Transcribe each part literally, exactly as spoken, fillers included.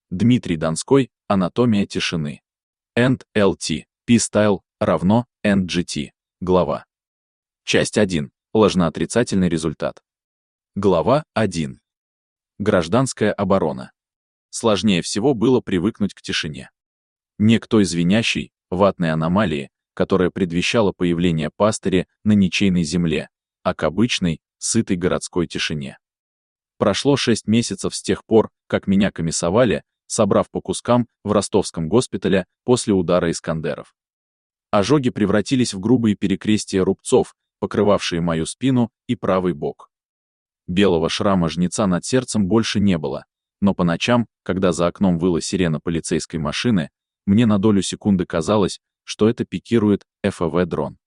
Дмитрий Донской, Анатомия тишины. энд эл ти, P-Style, равно, эн джи ти. Глава. Часть один. Ложноотрицательный результат. Глава один. Гражданская оборона. Сложнее всего было привыкнуть к тишине. Не к той звенящей, ватной аномалии, которая предвещала появление пастыря на ничейной земле, а к обычной, сытой городской тишине. Прошло шесть месяцев с тех пор, как меня комиссовали, собрав по кускам в ростовском госпитале после удара Искандеров. Ожоги превратились в грубые перекрестия рубцов, покрывавшие мою спину и правый бок. Белого шрама жнеца над сердцем больше не было, но по ночам, когда за окном выла сирена полицейской машины, мне на долю секунды казалось, что это пикирует эф вэ дрон.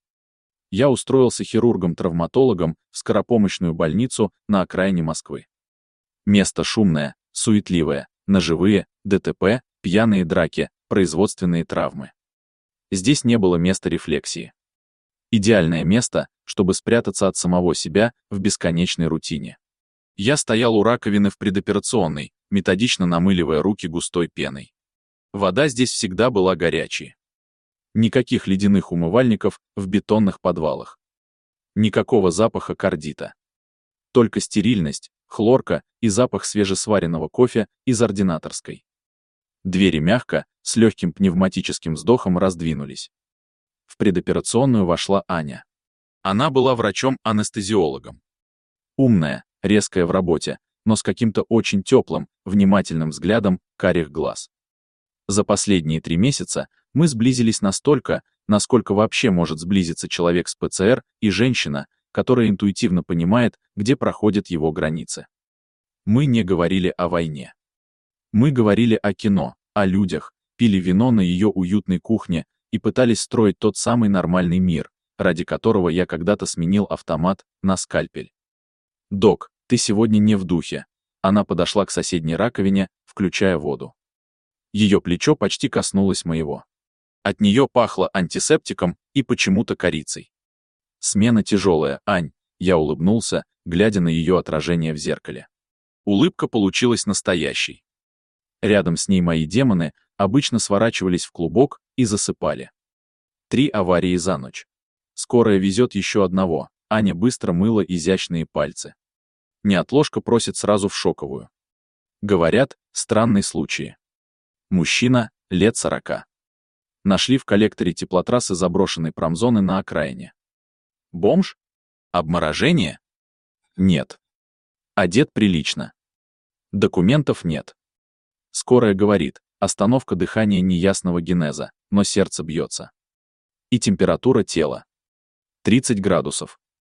Я устроился хирургом-травматологом в скоропомощную больницу на окраине Москвы. Место шумное, суетливое, ножевые, дэ тэ пэ, пьяные драки, производственные травмы. Здесь не было места рефлексии. Идеальное место, чтобы спрятаться от самого себя в бесконечной рутине. Я стоял у раковины в предоперационной, методично намыливая руки густой пеной. Вода здесь всегда была горячей. Никаких ледяных умывальников в бетонных подвалах. Никакого запаха кардита. Только стерильность, хлорка и запах свежесваренного кофе из ординаторской. Двери мягко, с легким пневматическим вздохом раздвинулись. В предоперационную вошла Аня. Она была врачом-анестезиологом. Умная, резкая в работе, но с каким-то очень теплым, внимательным взглядом карих глаз. За последние три месяца мы сблизились настолько, насколько вообще может сблизиться человек с пэ цэ эр и женщина, которая интуитивно понимает, где проходят его границы. Мы не говорили о войне. Мы говорили о кино, о людях, пили вино на ее уютной кухне и пытались строить тот самый нормальный мир, ради которого я когда-то сменил автомат на скальпель. «Док, ты сегодня не в духе». Она подошла к соседней раковине, включая воду. Ее плечо почти коснулось моего. От нее пахло антисептиком и почему-то корицей. «Смена тяжелая, Ань», я улыбнулся, глядя на ее отражение в зеркале. Улыбка получилась настоящей. Рядом с ней мои демоны обычно сворачивались в клубок и засыпали. Три аварии за ночь. Скорая везет еще одного, Аня быстро мыла изящные пальцы. Неотложка просит сразу в шоковую. Говорят, странные случаи. Мужчина, лет сорока. Нашли в коллекторе теплотрассы заброшенной промзоны на окраине. Бомж? Обморожение? Нет. Одет прилично. Документов нет. Скорая говорит, остановка дыхания неясного генеза, но сердце бьется. И температура тела. тридцать градусов.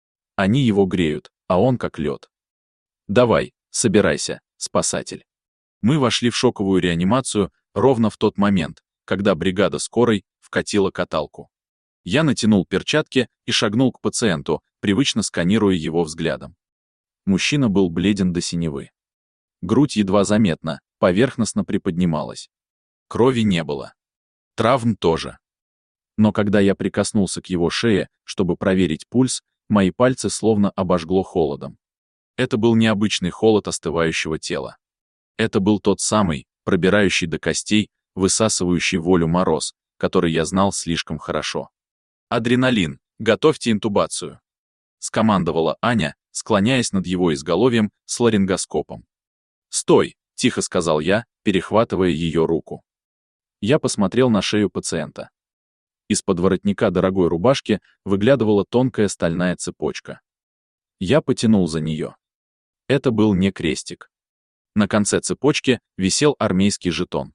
Они его греют, а он как лед. Давай, собирайся, спасатель. Мы вошли в шоковую реанимацию ровно в тот момент, когда бригада скорой вкатила каталку. Я натянул перчатки и шагнул к пациенту, привычно сканируя его взглядом. Мужчина был бледен до синевы. Грудь едва заметно, поверхностно приподнималась. Крови не было. Травм тоже. Но когда я прикоснулся к его шее, чтобы проверить пульс, мои пальцы словно обожгло холодом. Это был необычный холод остывающего тела. Это был тот самый, пробирающий до костей, высасывающий волю мороз, который я знал слишком хорошо. «Адреналин, готовьте интубацию», — скомандовала Аня, склоняясь над его изголовьем с ларингоскопом. «Стой», — тихо сказал я, перехватывая ее руку. Я посмотрел на шею пациента. Из-под воротника дорогой рубашки выглядывала тонкая стальная цепочка. Я потянул за нее. Это был не крестик. На конце цепочки висел армейский жетон.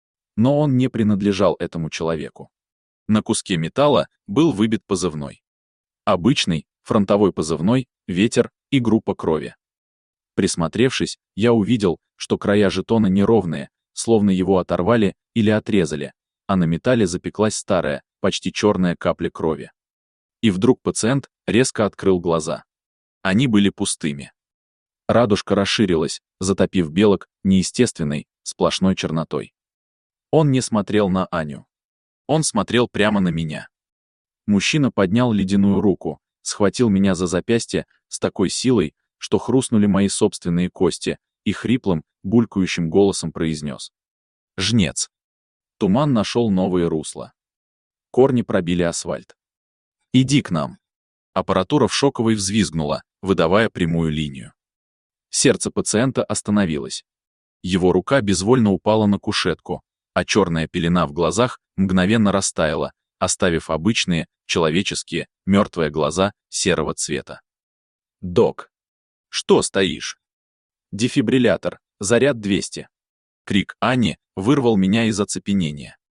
Но он не принадлежал этому человеку. На куске металла был выбит позывной. Обычный, фронтовой позывной, ветер и группа крови. Присмотревшись, я увидел, что края жетона неровные, словно его оторвали или отрезали, а на металле запеклась старая, почти черная капля крови. И вдруг пациент резко открыл глаза. Они были пустыми. Радужка расширилась, затопив белок неестественной, сплошной чернотой. Он не смотрел на Аню. Он смотрел прямо на меня. Мужчина поднял ледяную руку, схватил меня за запястье с такой силой, что хрустнули мои собственные кости, и хриплым, булькающим голосом произнес: Жнец. Туман нашел новые русла. Корни пробили асфальт. «Иди к нам». Аппаратура в шоковой взвизгнула, выдавая прямую линию. Сердце пациента остановилось. Его рука безвольно упала на кушетку, а черная пелена в глазах мгновенно растаяла, оставив обычные, человеческие, мертвые глаза серого цвета. «Док! Что стоишь?» «Дефибриллятор, заряд двести». Крик Ани вырвал меня из оцепенения.